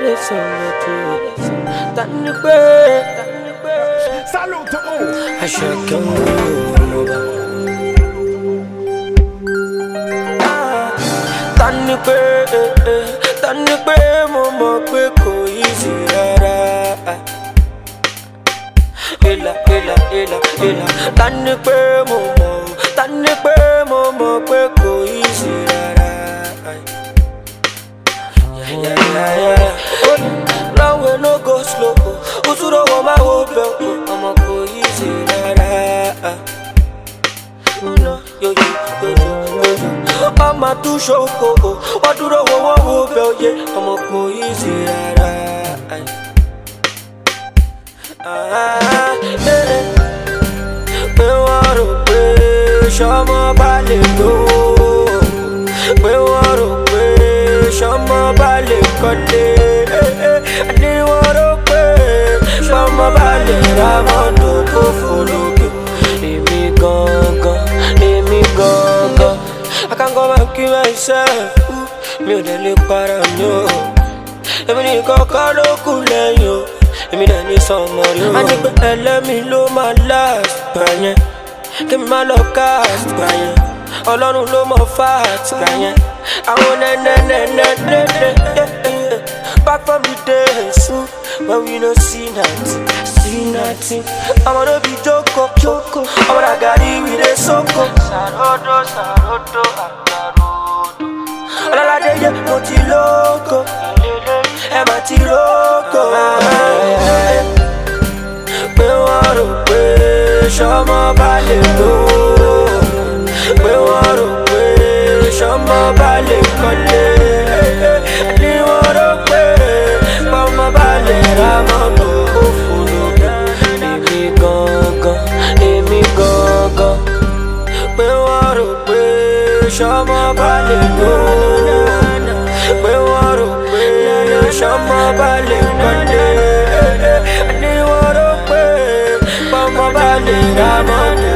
Salute to all. I should go. Tani pe mo mọ̀ pé kò easy rárá. Ela. Tani pe mo mọ̀ pé kò easy rárá. Long way no go slow. Usuro wo ma wo be ọmọ kò easy rárá. Yo. Mama too shoko. Waduro wo be oye ọmọ kò easy rárá. Pé wọ́n rò pé ṣọmọ bá lè lò. Pé wọ́n rò pé ṣọmọ bá lè kọ́lé. Àní wọ́n rò pé ṣọmọ bá lè ra mọ́tò tó fò lókè. Èmi gangan. I can't go back to myself. Mi ò dẹ̀ lè para mi o. Èmi ní kọ́kọ́ ló kù lẹ́yìn o. Èmi dẹ̀ ní sọmọ rí o. A ní pé ẹlẹ́mi ló máa last gbà yẹn. Kí mi má lọ cast gbà yẹn. Ọlọ́run ló mọ fast gbà yẹn. Àwọn nẹ́nẹ́nẹ́nẹ́nẹ́nẹ́. Back from the days when we no see nothing. I'ma no be joko. I'ma na gari with a soko. Sarodo, agarodo. Ọlọ́ládé yẹ mo ti lóko. Ẹ má ti lóko. Pé wọ́n rò pé ṣọmọ bá lè lò. Pé wọ́n rò pé ṣọmọ bá lè kọ́lé. Ní wọ́n rò pé ṣọmọ bá lè ra mọ́tò òfurufú. Èmi gangan. Pé wọ́n rò pé ṣọmọ bá lè lò. Pé wọ́n rò pé ṣọmọ bá lè kọ́lé. Ní wọ́n rò pé ṣọmọ bá lè ra mọ́tò.